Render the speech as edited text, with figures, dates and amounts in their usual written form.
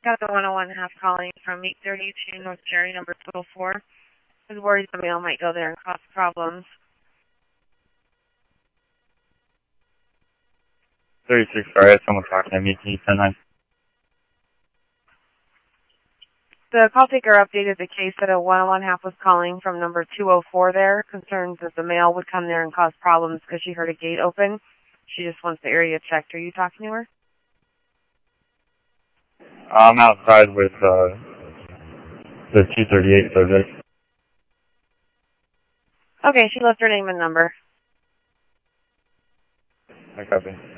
Got the 101 half calling from 832 North Cherry, number 204. I was worried the mail might go there and cause problems. 36, sorry, someone talking to me. Can you send that? The call taker updated the case that a 101 half was calling from number 204 there. Concerns that the mail would come there and cause problems because she heard a gate open. She just wants the area checked. Are you talking to her? I'm outside with the 238 subject. Okay, she left her name and number. I copy.